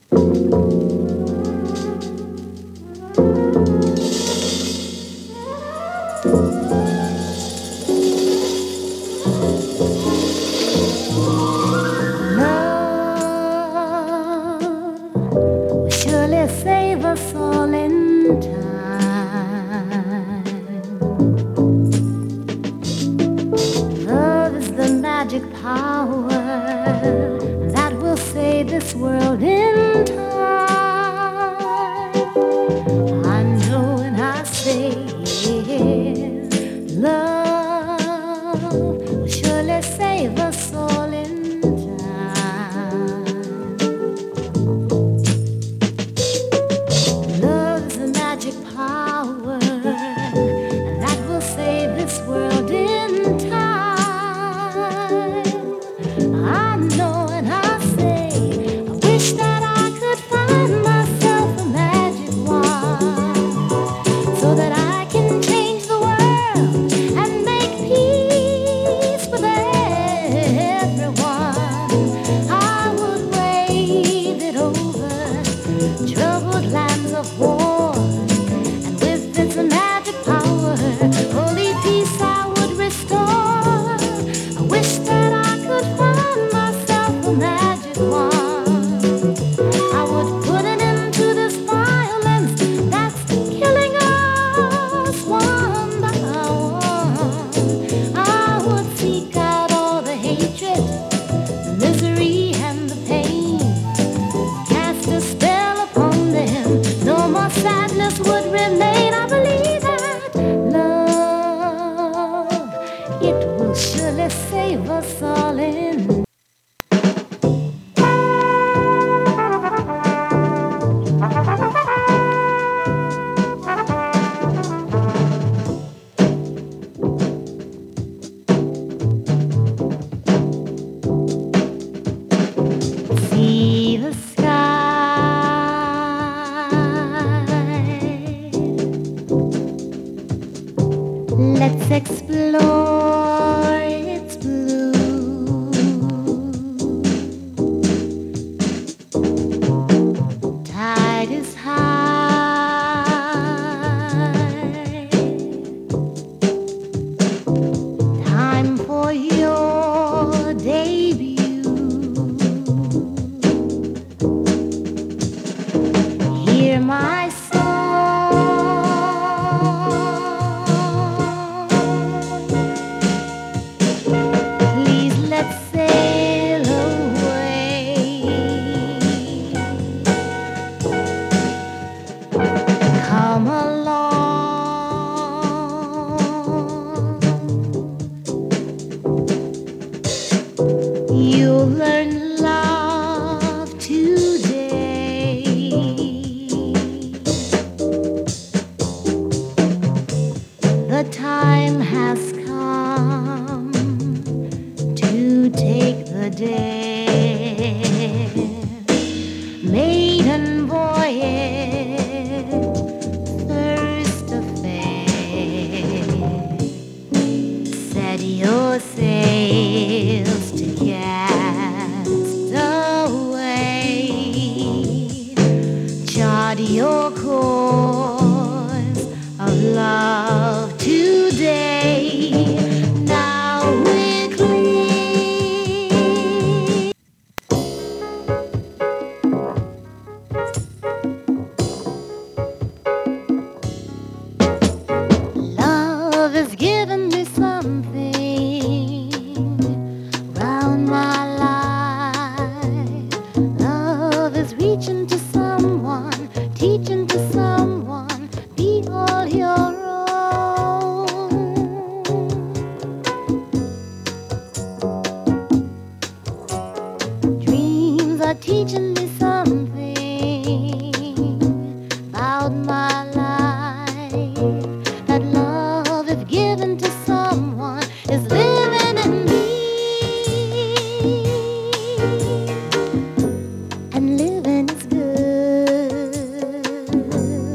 Save us all in time. Love is the magic power that will save this world in time. I know when I say love will surely save us all in time. Love's a magic power that will save this world in time. I know and I say, I wish that I could find myself a magic wand so that I can change the world and make peace with everyone. I would wave it over troubled lands of war, and with its magic power, holy peace I would restore. I wish that I could find myself a magic wand. I would put an end to this violence that's killing us one by one. I would seek out all the hatred, the misery, and the pain. Cast a spell upon them, no more sadness would remain. I believe that love, it will surely save us all in. See the sky. Let's explore its blue. Tide is high. Time for your debut. Hear my song. Please let's sail away. Come along. You'll learn love today. The time has come to take the day. Maiden voyage, thirst affair. Set your sails to cast away. Chart your course of love today. Now we're clear. Love has given me something round my life. Love is reaching to someone, teaching to someone, be all your own. Dreams are teaching me something about my life. That love, if given to someone, is living in me. And living is good.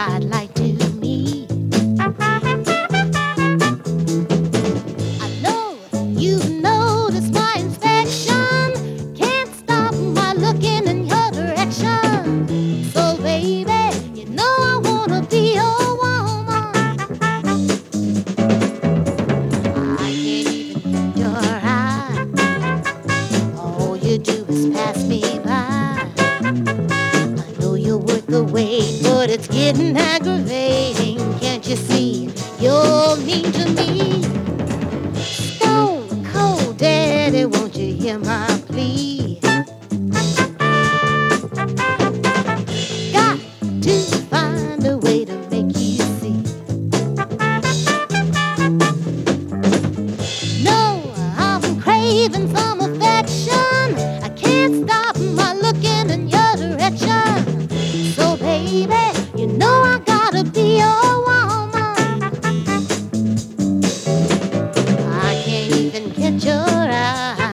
I'd like to meet. I know you've noticed my inspection. Can't stop my looking in your direction. So baby, you know I wanna be your woman. I can't even get your eye. All you do is pass me by. I know you're worth the wait, but it's getting aggravating. Can't you see you're mean to me?